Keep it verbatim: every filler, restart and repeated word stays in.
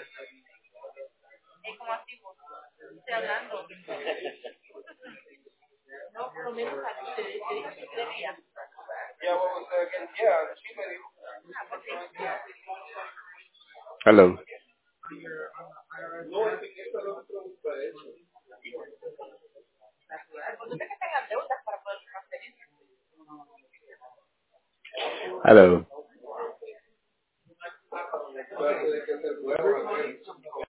Es como así, pues, estoy hablando. No, por lo menos a te te dijo que quería. Yeah, what was the again? Yeah, she made it. Ah, pues sí. Hello. No sé que tengan deudas para poder transferir. Hello.